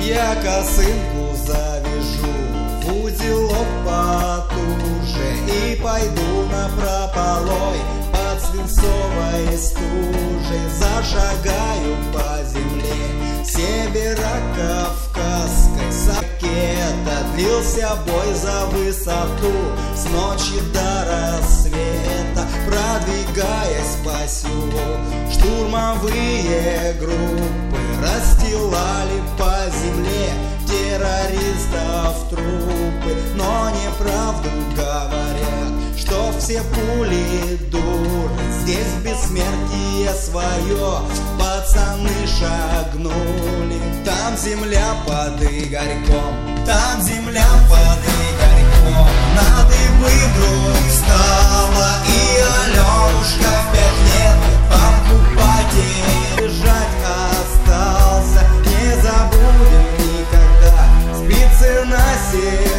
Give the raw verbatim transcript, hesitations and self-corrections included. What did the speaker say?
Я косынку завяжу в узелок потуже и пойду напрополой под свинцовой стужей. Зашагаю по земле северо-кавказской. Сакета длился бой за высоту с ночи до рассвета. Продвигаясь по селу, штурмовые группы расстилали по земле террористов трупы. Но неправду говорят, что все пули дуры. Здесь бессмертие свое пацаны шагнули. Там земля под Игорьком, там земля под Игорьком. На дыбы вдруг встала, и Аленушка в пять лет покупатель лежать остался. Не забудем никогда спицы на сердце.